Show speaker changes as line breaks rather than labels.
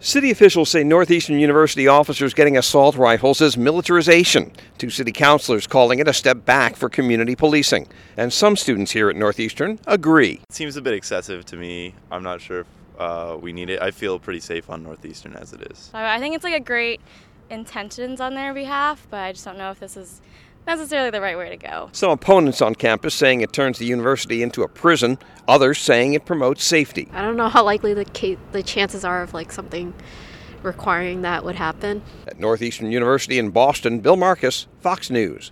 City officials say Northeastern University officers getting assault rifles is militarization. Two city councilors calling it a step back for community policing. And some students here at Northeastern agree.
It seems a bit excessive to me. I'm not sure if we need it. I feel pretty safe on Northeastern as it is.
I think it's like a great intentions on their behalf, but I just don't know if this is necessarily the right way to go.
Some opponents on campus saying it turns the university into a prison, others saying it promotes safety.
I don't know how likely the chances are of something requiring that would happen.
At Northeastern University in Boston, Bill Marcus, Fox News.